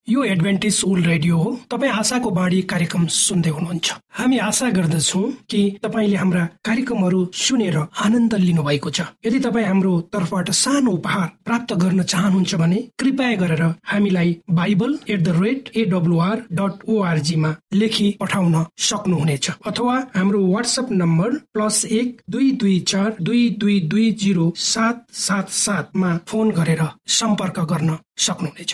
यो Adventist world radio हो। तपाईँ आशाको बाणी कार्यक्रम सुन्दै हुनुहुन्छ। हामी आशा गर्दछौँ कि तपाईँले हाम्रा कार्यक्रमहरू सुनेर आनन्द लिनुभएको छ। यदि तपाईँ हाम्रो तर्फबाट सानो उपहार प्राप्त गर्न चाहनुहुन्छ भने कृपया गरेर हामीलाई bible@awr.org मा लेखी पठाउन सक्नुहुनेछ, अथवा हाम्रो व्हाट्सएप नम्बर +12222207777 मा फोन गरेर सम्पर्क गर्न सक्नुहुनेछ।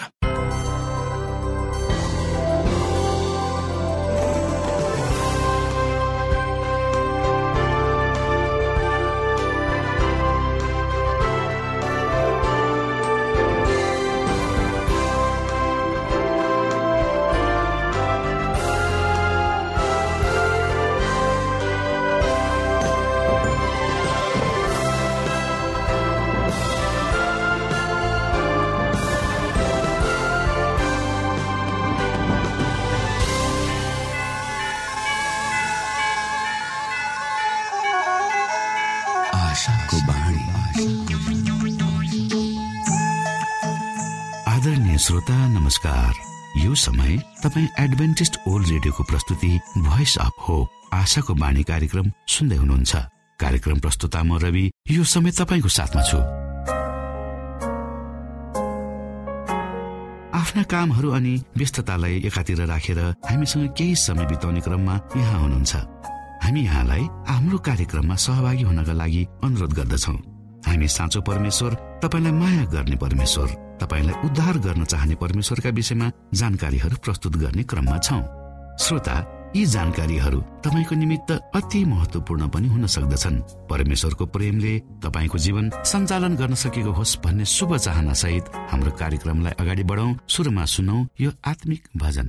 आदरणीय श्रोता नमस्कार। यो समय तपाईँ एडभेन्टिस्ट वर्ल्ड रेडियोको प्रस्तुति भोइस अफ होप आशाको बाणी कार्यक्रम सुन्दै हुनुहुन्छ। कार्यक्रम प्रस्तुता म रवि यो समय तपाईँको साथमा छु। आफ्ना कामहरू अनि व्यस्ततालाई एकातिर राखेर हामीसँग केही समय बिताउने क्रममा यहाँ हुनुहुन्छ। हामी यहाँलाई हाम्रो कार्यक्रममा सहभागी हुनका लागि अनुरोध गर्दछौँ। हामी साँचो परमेश्वर, तपाईलाई माया गर्ने परमेश्वर, तपाईलाई उद्धार गर्न चाहने परमेश्वरका विषयमा जानकारीहरू प्रस्तुत गर्ने क्रममा छौं। श्रोता, यी जानकारीहरू तपाईको निमित्त अति महत्वपूर्ण पनि हुन सक्दछन्। परमेश्वरको प्रेमले तपाईको जीवन सञ्चालन गर्न सकेको होस् भन्ने शुभ चाहना सहित हाम्रो कार्यक्रमलाई अगाडि बढाउँ। सुरुमा सुनौ यो आत्मिक भजन।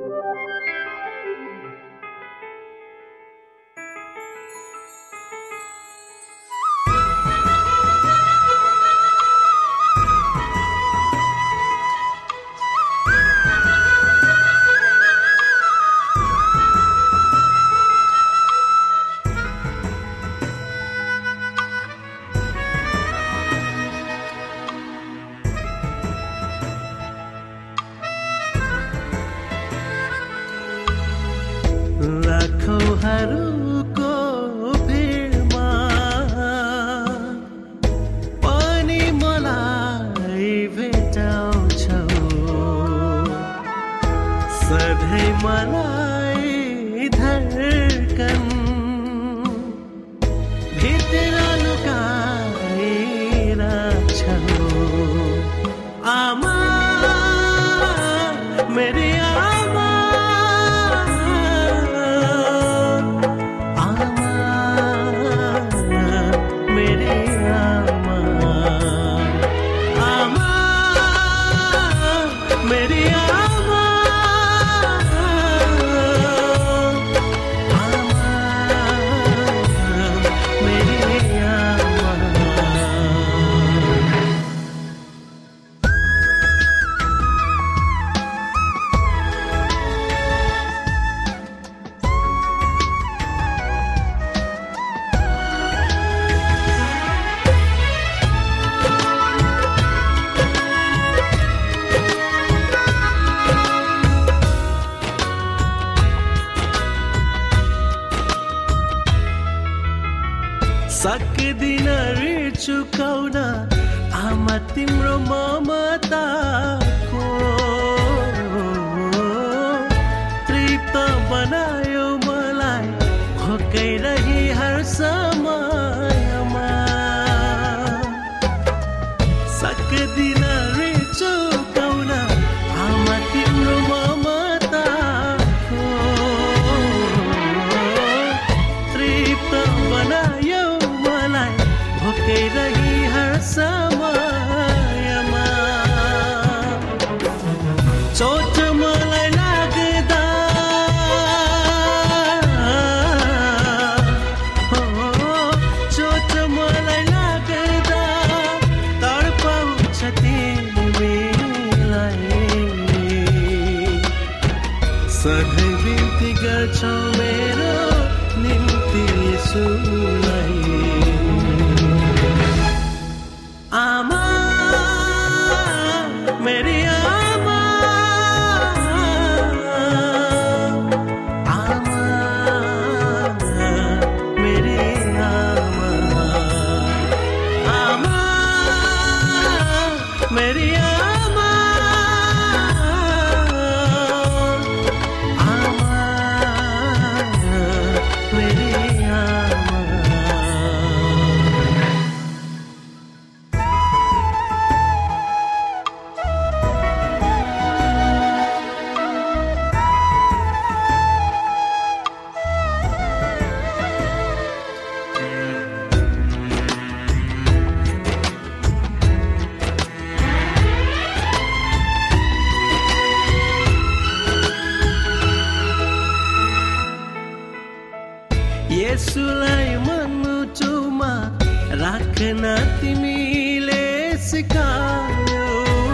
लाखौंहरूको भिडमा पनि मलाई भेटाउँछौ, सधैँ मलाई धड्कन भित्र लुकाइराख्छौ। आमा मेरी आमा, सक्दिन चुकाउन आमा तिम्रो ममताको, तृप्त बनायो मलाई भोकाइरही हर समयमा। सक्दिन चुकाउन आमा तिम्रो ममताको, तृप्त बनायो भोकाइरही हर समयमा। चोट मलाई लाग्दा चोट मलाई लाग्दा तडपाउँछ तिमीलाई, सधैँ बिन्ती गर्छौ मेरो निम्ति यसुलाई। आमा मेरी आमा, यसुलाई मनमुटुमा राख्न तिमीले सिकायो,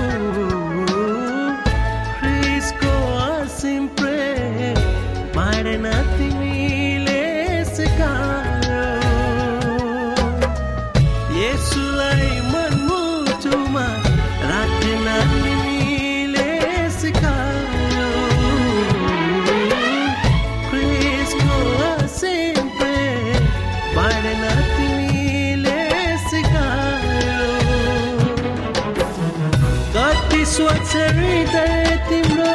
ख्रिस्टको असीम प्रेम बाँड्न तिमीले सिकायो। यसुलाई मनमुटुमा राख्न तिमीले सिकायो, ख्रिस्टको असीम प्रेम बाँड्न तिमीले सिकायो। कति स्वच्छ हृदय तिम्रो,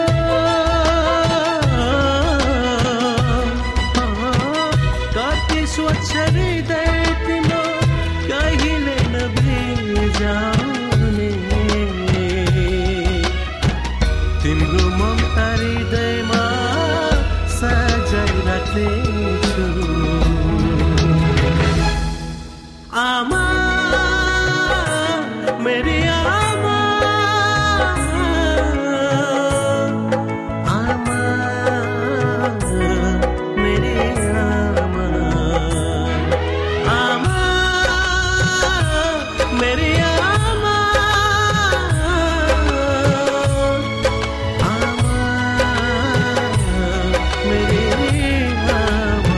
कति स्वच्छ हृदय तिम्रो, कहिले नबिर्जाउने। तिम्रो ममता हृदयमा सजाइ राख्नेछु। आमा मेरी आमा, आमा मेरी आमा, आमा मेरी आमा, आमा मेरी आमा।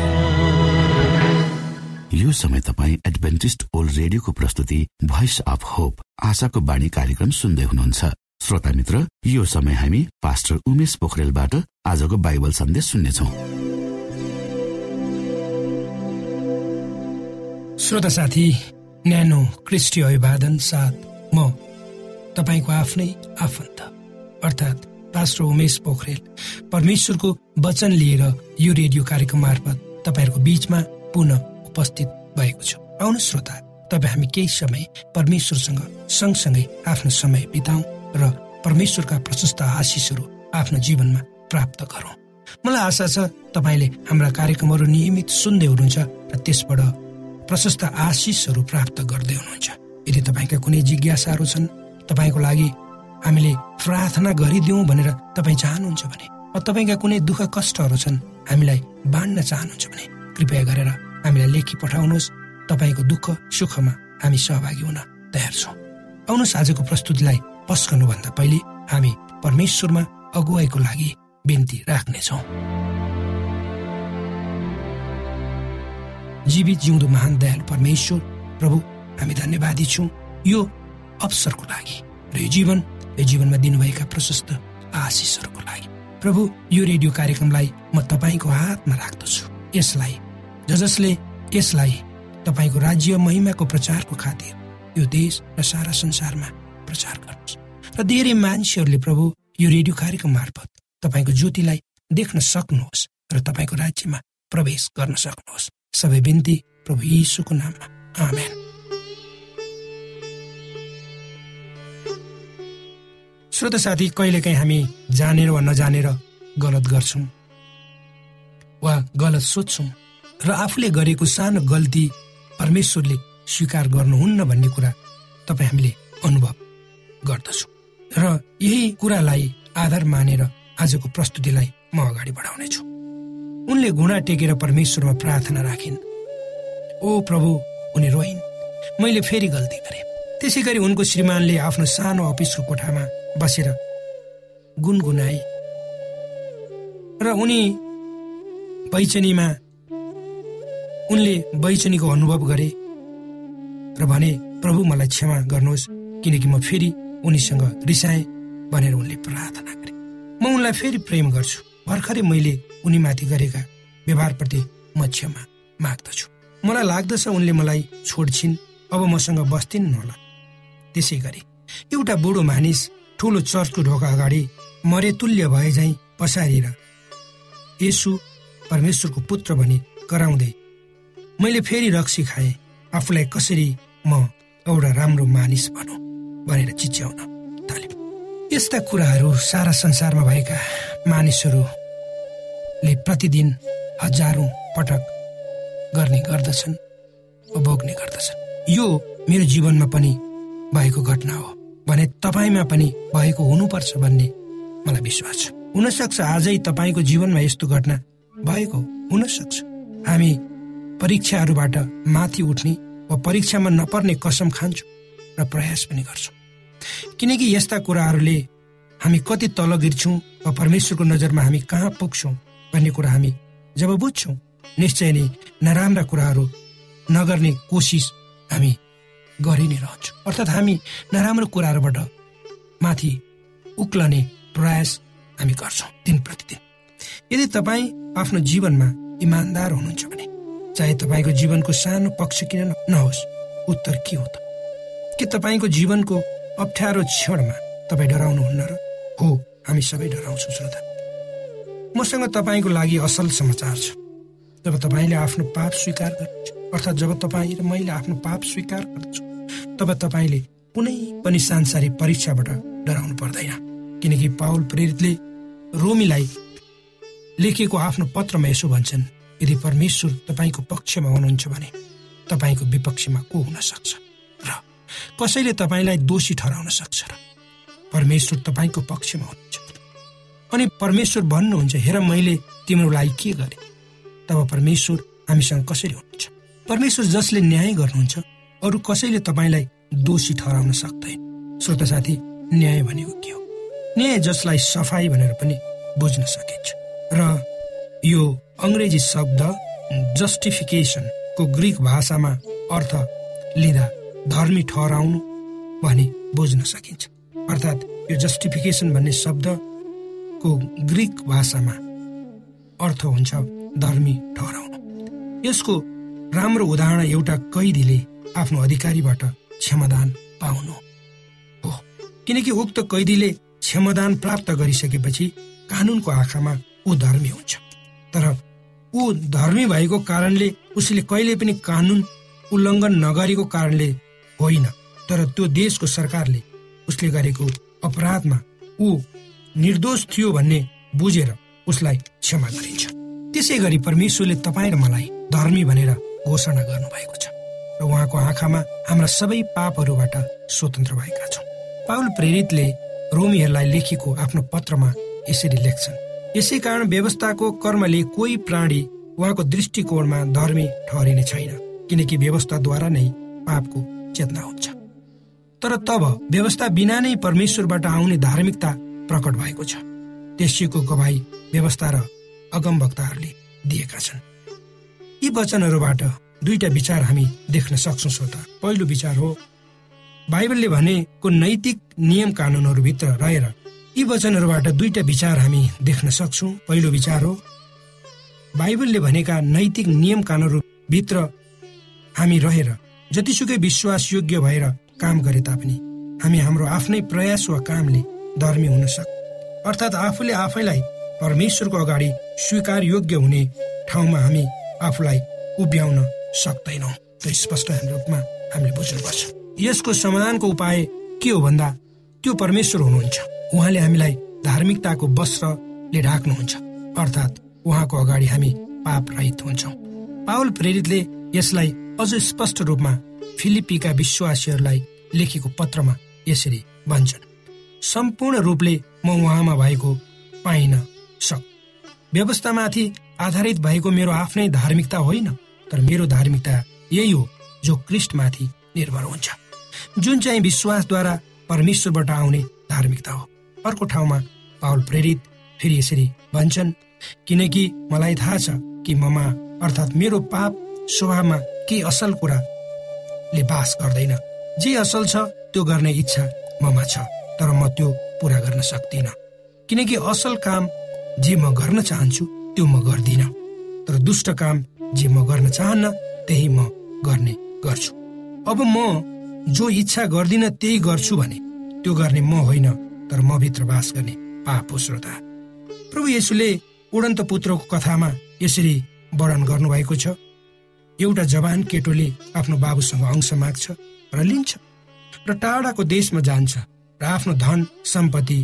यो समय तपाईँ एडभेन्टिस्ट ओल्ड रेडियोको प्रस्तुति भोइस अफ होप आशाको बाणी कार्यक्रम सुन्दै हुनुहुन्छ। श्रोता मित्र, यो समय हामी पास्टर उमेश पोखरेलबाट आजको बाइबल सन्देश सुन्नेछौँ। श्रोता साथी, न्यानो क्रिस्टीय अभिवादन साथ म तपाईँको आफ्नै आफन्त अर्थात् पास्टर उमेश पोखरेल परमेश्वरको वचन लिएर यो रेडियो कार्यक्रम मार्फत तपाईँहरूको बीचमा पुनः उपस्थित भएको छु। आउनु श्रोता, तपाईँ हामी केही समय परमेश्वरसँग सँगसँगै आफ्नो समय बिताउँ र परमेश्वरका प्रशस्त आशिषहरू आफ्नो जीवनमा प्राप्त गरौँ। मलाई आशा छ तपाईँले हाम्रा कार्यक्रमहरू नियमित सुन्दै हुनुहुन्छ र त्यसबाट प्रशस्त आशिषहरू प्राप्त गर्दै हुनुहुन्छ। यदि तपाईँका कुनै जिज्ञासाहरू छन्, तपाईँको लागि हामीले प्रार्थना गरिदिउँ भनेर तपाईँ चाहनुहुन्छ भने, तपाईँका कुनै दुःख कष्टहरू छन् हामीलाई बाँड्न चाहनुहुन्छ भने कृपया गरेर हामीलाई लेखी पठाउनुहोस्। तपाईँको दुःख सुखमा हामी सहभागी हुन तयार छौँ। आउनुहोस् आजको प्रस्तुतिलाई पस्कनुभन्दा पहिले हामी परमेश्वरमा अगुवाईको लागि बिन्ती राख्नेछौँ। जीवित जिउँदो महान दयालु परमेश्वर प्रभु, हामी धन्यवादी छौँ यो अवसरको लागि र यो जीवनमा दिनुभएका प्रशस्त आशिषहरूको लागि। प्रभु, यो रेडियो कार्यक्रमलाई म तपाईँको हातमा राख्दछु। यसलाई जसले यसलाई तपाईँको राज्य महिमाको प्रचारको खातिर यो देश र सारा संसारमा प्रचार गर्नुहोस् र धेरै मान्छेहरूले प्रभु यो रेडियो कार्यक्रम मार्फत तपाईँको ज्योतिलाई देख्न सक्नुहोस् र तपाईँको राज्यमा प्रवेश गर्न सक्नुहोस्। सबै बिन्ती प्रभु यीशुको नाममा, आमेन। श्रोता साथी, कहिलेकाहीँ हामी जानेर वा नजानेर गलत गर्छौँ वा गलत सोच्छौँ र आफूले गरेको सानो गल्ती परमेश्वरले स्वीकार गर्नुहुन्न भन्ने कुरा तपाईँ हामीले अनुभव गर्दछौँ र यही कुरालाई आधार मानेर आजको प्रस्तुतिलाई म अगाडि बढाउनेछु। उनले घुँडा टेकेर परमेश्वरमा प्रार्थना राखिन्। ओ प्रभु, उनी रोइन्, मैले फेरि गल्ती गरेँ। त्यसै गरी उनको श्रीमानले आफ्नो सानो अफिसको कोठामा बसेर गुनगुनाए र उनले बैचनीको अनुभव गरे र भने, प्रभु मलाई क्षमा गर्नुहोस् किनकि म फेरि उनीसँग रिसाएँ भनेर उनले प्रार्थना गरे। म उनलाई फेरि प्रेम गर्छु। भर्खरै मैले उनीमाथि गरेका व्यवहारप्रति म क्षमा माग्दछु। मलाई लाग्दछ उनले मलाई छोड्छिन्, अब मसँग बस्दिन् होला। त्यसै गरी एउटा बुढो मानिस ठुलो चर्चको ढोका अगाडि मरेतुल्य भए झैँ पसारिएर येशू परमेश्वरको पुत्र भनी कराउँदै मैले फेरि रक्सी खाएँ, आफूलाई कसरी म एउटा राम्रो मानिस भनौँ भनेर चिच्याउन थाले। यस्ता कुराहरू सारा संसारमा भएका मानिसहरूले प्रतिदिन हजारौं पटक गर्ने गर्दछन्, भोग्ने गर्दछन्। यो मेरो जीवनमा पनि भएको घटना हो भने तपाईमा पनि भएको हुनुपर्छ भन्ने मलाई विश्वास छ। हुनसक्छ आजै तपाईको जीवनमा यस्तो घटना भएको हुन सक्छ। हामी परीक्षाहरूबाट माथि उठ्ने वा परीक्षामा नपर्ने कसम खान्छौँ र प्रयास पनि गर्छौँ। किनकि यस्ता कुराहरूले हामी कति तल गिर्छौँ वा परमेश्वरको नजरमा हामी कहाँ पुग्छौँ भन्ने कुरा हामी जब बुझ्छौँ, निश्चय नै नराम्रा कुराहरू नगर्ने कोसिस हामी गरि नै रहन्छौँ। अर्थात् हामी नराम्रो कुराहरूबाट माथि उक्लने प्रयास हामी गर्छौँ दिन प्रतिदिन। यदि तपाईँ आफ्नो जीवनमा इमान्दार हुनुहुन्छ भने चाहे तपाईँको जीवनको सानो पक्ष किन नहोस्, उत्तर के हो त? के तपाईँको जीवनको अप्ठ्यारो क्षणमा तपाईँ डराउनुहुन्न र? हो, हामी सबै डराउँछौँ श्रोता। मसँग तपाईँको लागि असल समाचार छ। जब तपाईँले आफ्नो पाप स्वीकार गर्नुहुन्छ, अर्थात् जब तपाईँ र मैले आफ्नो पाप स्वीकार गर्दछौँ, तब तपाईँले कुनै पनि सांसारिक परीक्षाबाट डराउनु पर्दैन। किनकि पाउल प्रेरितले रोमीलाई लेखेको आफ्नो पत्रमा यसो भन्छन्, यदि परमेश्वर तपाईँको पक्षमा हुनुहुन्छ भने तपाईँको विपक्षमा को हुन सक्छ र कसैले तपाईँलाई दोषी ठहराउन सक्छ र? परमेश्वर तपाईँको पक्षमा हुनुहुन्छ। अनि परमेश्वर भन्नुहुन्छ, हेर मैले तिम्रो लागि के गरेँ। तब परमेश्वर हामीसँग कसरी हुनुहुन्छ? परमेश्वर जसले न्याय गर्नुहुन्छ, अरू कसैले तपाईँलाई दोषी ठहराउन सक्दैन। श्रोता साथी, न्याय भनेको के हो? न्याय जसलाई सफाई भनेर पनि बुझ्न सकिन्छ र यो अंग्रेजी शब्द जस्टिफिकेसनको ग्रीक भाषामा अर्थ लिँदा धर्मी ठहराउनु भनी बुझ्न सकिन्छ। अर्थात् यो जस्टिफिकेसन भन्ने शब्दको ग्रीक भाषामा अर्थ हुन्छ धर्मी ठहराउनु। यसको राम्रो उदाहरण एउटा कैदीले आफ्नो अधिकारीबाट क्षमादान पाउनु हो। किनकि उक्त कैदीले क्षमादान प्राप्त गरिसकेपछि कानूनको आँखामा ऊ धर्मी हुन्छ। तर ऊ धर्मी भएको कारणले उसले कहिले पनि कानून उल्लङ्घन नगरेको कारणले होइन, तर त्यो देशको सरकारले उसले गरेको अपराधमा ऊ निर्दोष थियो भन्ने बुझेर उसलाई क्षमा गरिन्छ। त्यसै गरी परमेश्वरले तपाईँ र मलाई धर्मी भनेर घोषणा गर्नुभएको छ र उहाँको आँखामा हाम्रा सबै पापहरूबाट स्वतन्त्र भएका छौँ। पाउल प्रेरितले रोमीहरूलाई लेखेको आफ्नो पत्रमा यसरी लेख्छन्, यसै कारण व्यवस्थाको कर्मले कोही प्राणी उहाँको दृष्टिकोणमा धर्मी ठहरिने छैन, किनकि व्यवस्थाद्वारा नै पापको चेतना हुन्छ। तर तब व्यवस्था बिना नै परमेश्वरबाट आउने धार्मिकता प्रकट भएको छ। त्यसैको गवाही व्यवस्था र अगमवक्ताहरूले दिएका छन्। यी वचनहरूबाट दुईटा विचार हामी देख्न सक्छौँ श्रोता। पहिलो विचार हो, बाइबलले भनेको नैतिक नियम कानुनहरूभित्र रहेर यी वचनहरूबाट दुईटा विचार हामी देख्न सक्छौँ। पहिलो विचार हो, बाइबलले भनेका नैतिक नियम कानुनहरूभित्र हामी रहेर जतिसुकै विश्वासयोग्य भएर काम गरे तापनि हामी हाम्रो आफ्नै प्रयास वा कामले धर्मी हुन सक्छौँ। अर्थात् आफूले आफैलाई परमेश्वरको अगाडि स्वीकार योग्य हुने ठाउँमा हामी आफूलाई उभ्याउन सक्दैनौँ। त्यो स्पष्ट रूपमा हामीले बुझ्नुपर्छ। यसको समाधानको उपाय के हो भन्दा त्यो परमेश्वर हुनुहुन्छ। उहाँले हामीलाई धार्मिकताको वस्त्रले ढाक्नुहुन्छ, अर्थात् उहाँको अगाडि हामी पाप रहित हुन्छौँ। पाउल प्रेरितले यसलाई अझ स्पष्ट रूपमा फिलिपीका विश्वासीहरूलाई लेखेको पत्रमा यसरी भन्छन्, सम्पूर्ण रूपले म उहाँमा भएको पाइन सक्। व्यवस्थामाथि आधारित भएको मेरो आफ्नै धार्मिकता होइन, तर मेरो धार्मिकता यही हो जो ख्रीष्टमाथि निर्भर हुन्छ, जुन चाहिँ विश्वासद्वारा परमेश्वरबाट आउने धार्मिकता हो। अर्को ठाउँमा पाउल प्रेरित फेरि यसरी भन्छन्, किनकि मलाई थाहा छ कि ममा अर्थात् मेरो पाप स्वभावमा केही असल कुराले बास गर्दैन। जे असल छ त्यो गर्ने इच्छा ममा छ, तर म त्यो पूरा गर्न सक्दिनँ। किनकि असल काम जे म गर्न चाहन्छु त्यो म गर्दिनँ, तर दुष्ट काम जे म गर्न चाहन्न त्यही म गर्ने गर्छु। अब म जो इच्छा गर्दिनँ त्यही गर्छु भने त्यो गर्ने म होइन, तर म भित्र बास गर्ने पाप हो। श्रोता, प्रभु येशूले उडन्त पुत्रको कथामा यसरी वर्णन गर्नुभएको छ। एउटा जवान केटोले आफ्नो बाबुसँग अंश माग्छ र लिन्छ र टाढाको देशमा जान्छ र आफ्नो धन सम्पत्ति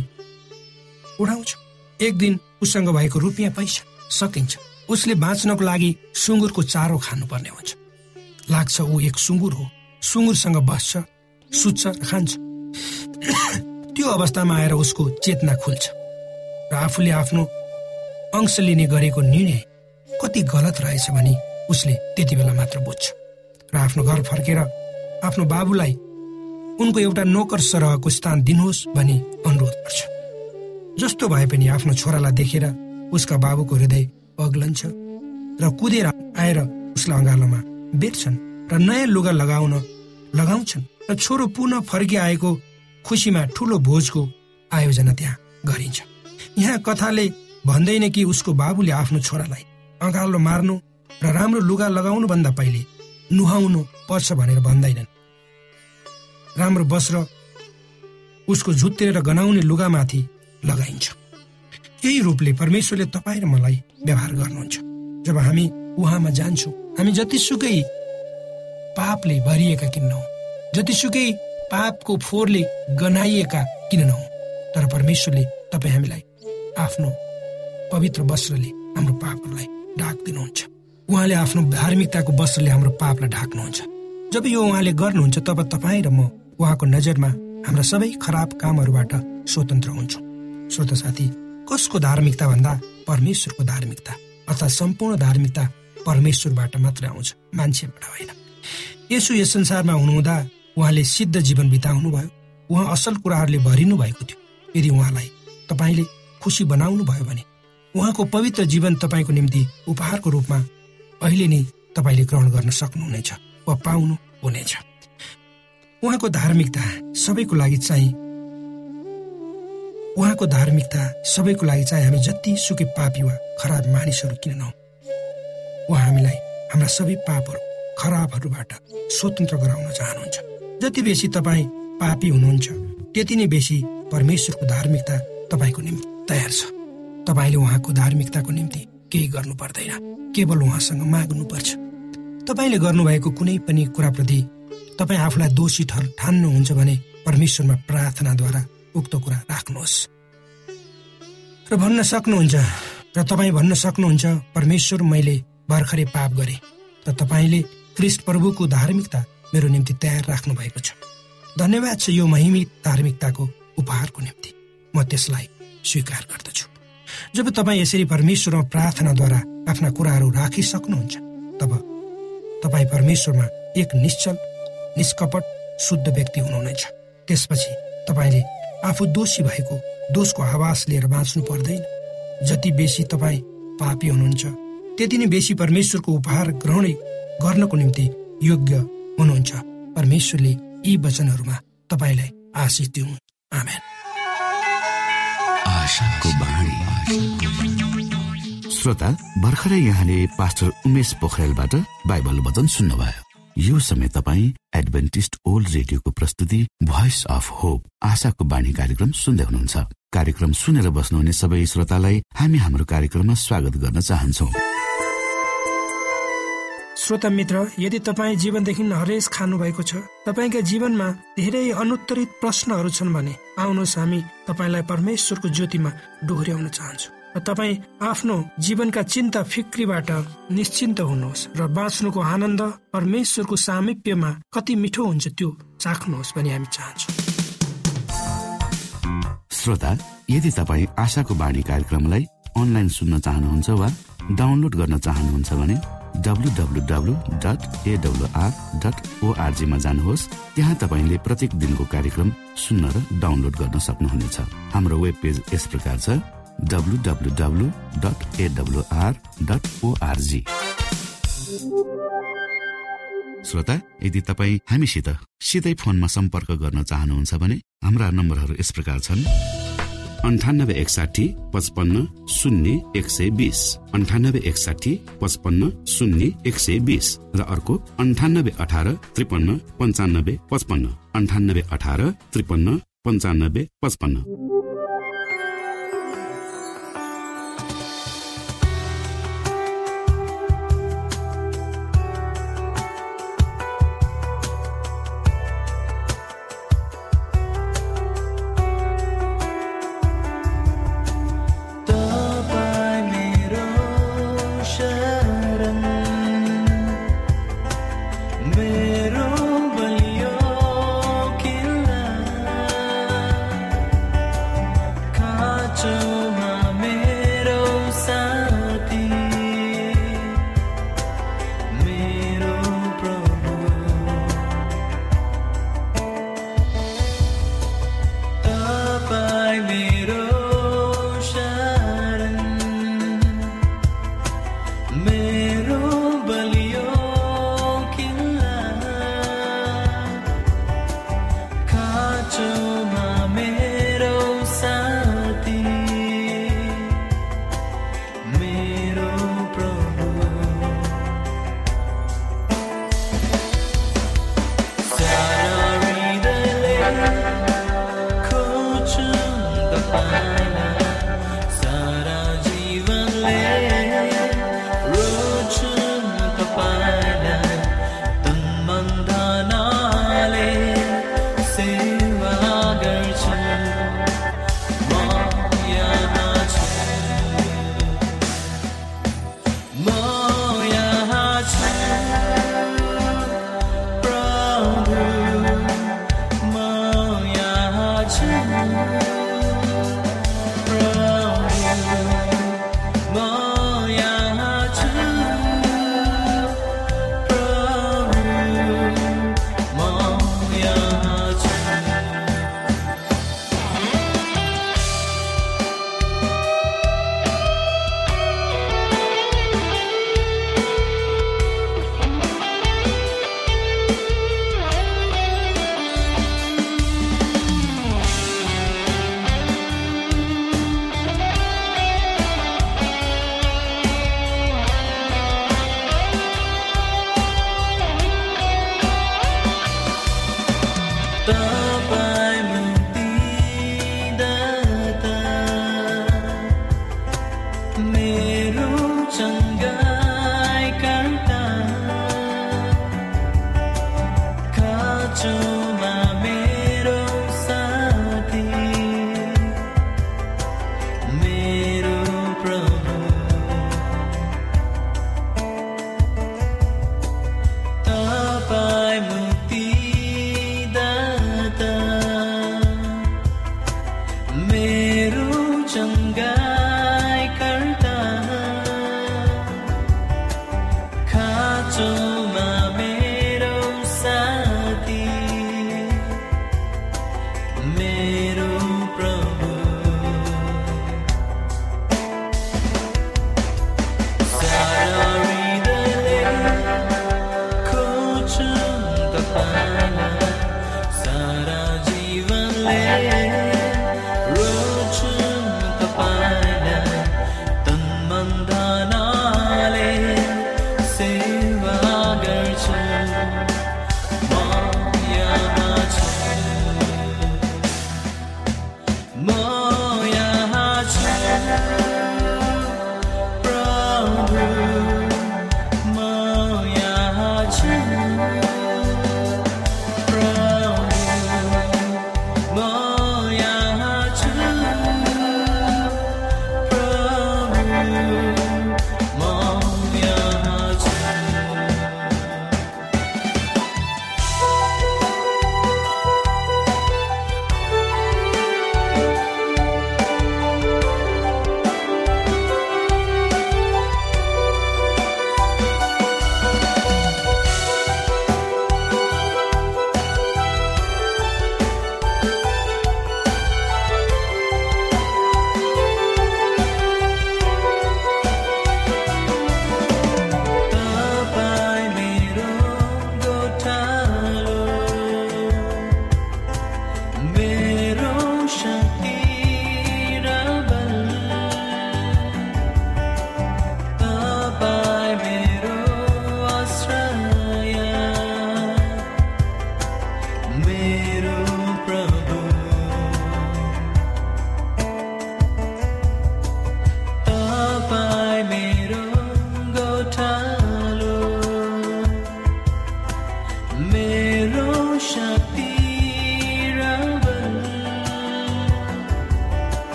उडाउँछ। एक दिन उसँग भएको रुपियाँ पैसा सकिन्छ। उसले बाँच्नको लागि सुँगुरको चारो खानुपर्ने हुन्छ। लाग्छ ऊ एक सुँगुर हो, सुँगुरसँग बस्छ, सुत्छ र खान्छ। त्यो अवस्थामा आएर उसको चेतना खुल्छ र आफूले आफ्नो अंश लिने गरेको निर्णय कति गलत रहेछ भनी उसले त्यति बेला मात्र बुझ्छ र आफ्नो घर फर्केर आफ्नो बाबुलाई उनको एउटा नोकर सरहको स्थान दिनुहोस् भनी अनुरोध गर्छ। जस्तो भए पनि आफ्नो छोरालाई देखेर उसका बाबुको हृदय पग्लन्छ र कुदेर आएर उसलाई अँगालोमा बेर्छन् र नयाँ लुगा लगाउँछन् र छोरो पुनः फर्किआएको खुसीमा ठुलो भोजको आयोजना त्यहाँ गरिन्छ। यहाँ कथाले भन्दैन कि उसको बाबुले आफ्नो छोरालाई अँगालो मार्नु र राम्रो लुगा लगाउनु भन्दा पहिले नुहाउनु पर्छ भनेर भन्दैनन्। राम्रो वस्त्र उसको झुत्तेर गनाउने लुगामाथि लगाइन्छ। यही रूपले परमेश्वरले तपाईँ र मलाई व्यवहार गर्नुहुन्छ। जब हामी उहाँमा जान्छौँ, हामी जतिसुकै पापले भरिएका किन नहौँ, जतिसुकै पापको फोहोरले गनाइएका किन नहौँ, तर परमेश्वरले तपाईँ हामीलाई आफ्नो पवित्र वस्त्रले हाम्रो पापहरूलाई ढाक्दिनुहुन्छ। उहाँले आफ्नो धार्मिकताको वस्त्रले हाम्रो पापलाई ढाक्नुहुन्छ। जब यो उहाँले गर्नुहुन्छ तब तपाईँ र म उहाँको नजरमा हाम्रा सबै खराब कामहरूबाट स्वतन्त्र हुन्छौँ। श्रोता साथी, कसको धार्मिकता भन्दा परमेश्वरको धार्मिकता, अर्थात् सम्पूर्ण धार्मिकता परमेश्वरबाट मात्र आउँछ, मान्छेबाट होइन। यसो यस संसारमा हुनुहुँदा उहाँले सिद्ध जीवन बिताउनु भयो। उहाँ असल कुराहरूले भरिनु भएको थियो। यदि उहाँलाई तपाईँले खुसी बनाउनु भयो भने उहाँको पवित्र जीवन तपाईँको निम्ति उपहारको रूपमा अहिले नै तपाईँले ग्रहण गर्न सक्नुहुनेछ वा पाउनु हुनेछ। उहाँको धार्मिकता सबैको लागि चाहिँ हामी जति सुकै पापी वा खराब मानिसहरू किन नहौँ, उहाँ हामीलाई हाम्रा सबै पापहरू खराबहरूबाट स्वतन्त्र गराउन चाहनुहुन्छ। जति बेसी तपाईँ पापी हुनुहुन्छ त्यति नै बेसी परमेश्वरको धार्मिकता तपाईँको निम्ति तयार छ। तपाईँले उहाँको धार्मिकताको निम्ति केही गर्नु पर्दैन, केवल उहाँसँग माग्नु पर्छ। तपाईँले गर्नुभएको कुनै पनि कुराप्रति तपाईँ आफूलाई दोषी ठान्नुहुन्छ भने परमेश्वरमा प्रार्थनाद्वारा उक्त कुरा राख्नुहोस् र भन्न सक्नुहुन्छ परमेश्वर, मैले भर्खरै पाप गरेँ र तपाईँले ख्रीष्ट प्रभुको धार्मिकता मेरो निम्ति तयार राख्नु भएको छ। धन्यवाद छ यो महिमित धार्मिकताको उपहारको निम्ति, म त्यसलाई स्वीकार गर्दछु। जब तपाईँ यसरी परमेश्वरमा प्रार्थनाद्वारा आफ्ना कुराहरू राखिसक्नुहुन्छ तब तपाईँ परमेश्वरमा एक निश्चल, निष्कपट, शुद्ध व्यक्ति हुनुहुनेछ। त्यसपछि तपाईँले आफू दोषी भएको दोषको आवाज लिएर बाँच्नु पर्दैन। जति बेसी तपाईँ पापी हुनुहुन्छ त्यति नै बेसी परमेश्वरको उपहार ग्रहण गर्नको निम्ति योग्य हुनुहुन्छ। परमेश्वरले यी वचनहरूमा तपाईँलाई आशीष दिउन्। आमेन। श्रोता, भर्खरै यहाँले पास्टर उमेश पोखरेलबाट बाइबल वचन सुन्नुभयो। यो समय तपाईँ एडभेन्टिस्ट ओल्ड रेडियोको प्रस्तुति भोइस अफ होप, आशाको बाणी कार्यक्रम सुन्दै हुनुहुन्छ। कार्यक्रम सुनेर बस्नुहुने सबै श्रोतालाई हामी हाम्रो कार्यक्रममा स्वागत गर्न चाहन्छौँ। श्रोता मित्र, यदि तपाईँ जीवनदेखि हरेस खानु भएको छ, तपाईँका जीवनमा धेरै अनुत्तरित प्रश्नहरू छन् भने आउनुहोस्, हामी तपाईँलाई परमेश्वरको ज्योतिमा डोहोर्याउन चाहन्छौँ र तपाईँ आफ्नो जीवनका चिन्ता फिक्रीबाट निश्चिन्त हुनुहोस् र बाँच्नुको आनन्द परमेश्वरको सामिप्यमा कति मिठो हुन्छ त्यो चाख्नुहोस् भनी हामी चाहन्छौँ। श्रोता, यदि तपाईँ आशाको बाणी कार्यक्रमलाई अनलाइन सुन्न चाहनुहुन्छ वा डाउनलोड गर्न चाहनुहुन्छ भने www.awr.org मा जानुहोस्। त्यहाँ तपाईले प्रत्येक दिनको कार्यक्रम सुन्न र डाउनलोड गर्न सक्नुहुनेछ। हाम्रो वेब पेज यस प्रकार छ www.awr.org। श्रोता, यदि तपाईँ हामीसित सिधै फोनमा सम्पर्क गर्न चाहनुहुन्छ भने हाम्रा नम्बरहरू यस प्रकार छन्: 9861 55 0 120, 9861 55 0 120 र अर्को 9818 53 95 55, 9818 53 95 55।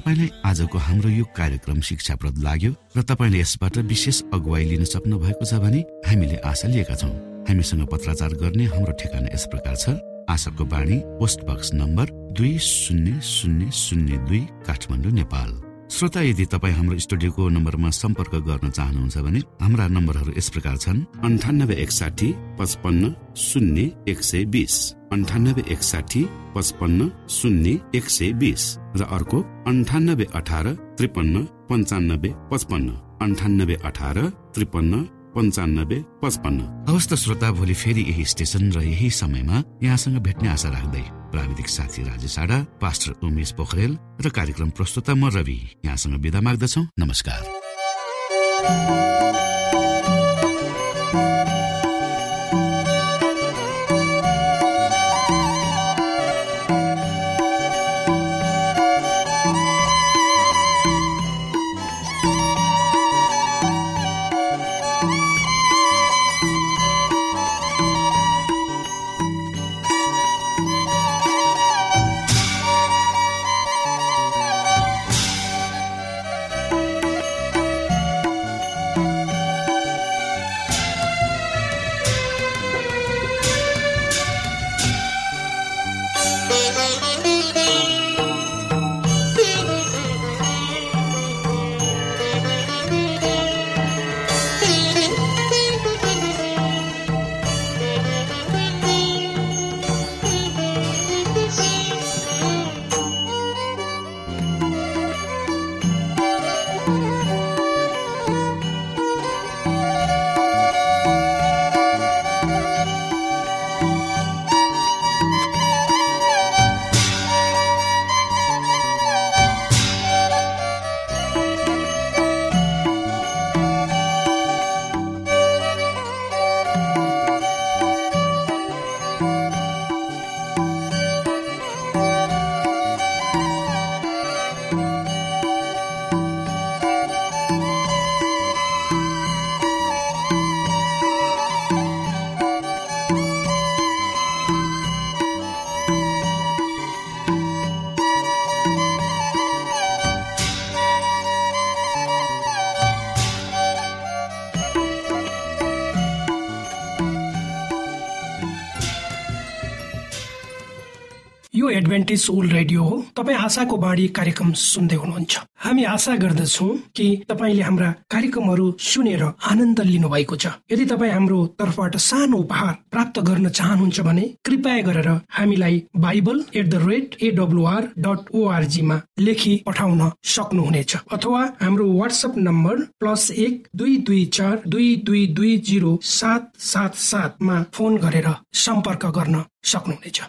तपाईलाई आजको हाम्रो यो कार्यक्रम शिक्षाप्रद लाग्यो र तपाईले यसबाट विशेष अगुवाई लिन सक्नु भएको छ भने हामीले आशा लिएका छौं। हामीसँग पत्राचार गर्ने हाम्रो ठेगाना यस प्रकार छ: आशाको बाणी, post box number 200002 Kathmandu, Nepal. श्रोता, यदि तपाई हाम्रो स्टुडियोको नम्बरमा सम्पर्क गर्न चाहनुहुन्छ भने हाम्रा नम्बरहरू यस प्रकार छन्: 9861 55 0 120, 9861 55 0 120 र अर्को 9818 53 95 55, 9818 53 95 55। हवस् त श्रोता, भोलि फेरि यही स्टेशन र यही समयमा यहाँसँग भेट्ने आशा राख्दै प्राविधिक साथी राजेश आडा, पास्टर उमेश पोखरेल र कार्यक्रम प्रस्तुता म रवि यहाँसँग बिदा माग्दछौ। नमस्कार। यो एडभेन्टिज वर्ल्ड रेडियो हो। तपाई आशाको बाणी कार्यक्रम सुन्दै हुनुहुन्छ। हामी आशा गर्दछौं कि तपाईले हाम्रा कार्यक्रमहरू सुनेर आनन्द लिनु भएको छ। यदि तपाई हाम्रो तर्फबाट सानो उपहार प्राप्त गर्न चाहनुहुन्छ भने कृपया गरेर हामीलाई bible@awr.org मा लेखी पठाउन सक्नुहुनेछ अथवा हाम्रो व्हाट्सएप नम्बर +12242220777 मा फोन गरेर सम्पर्क गर्न सक्नुहुनेछ।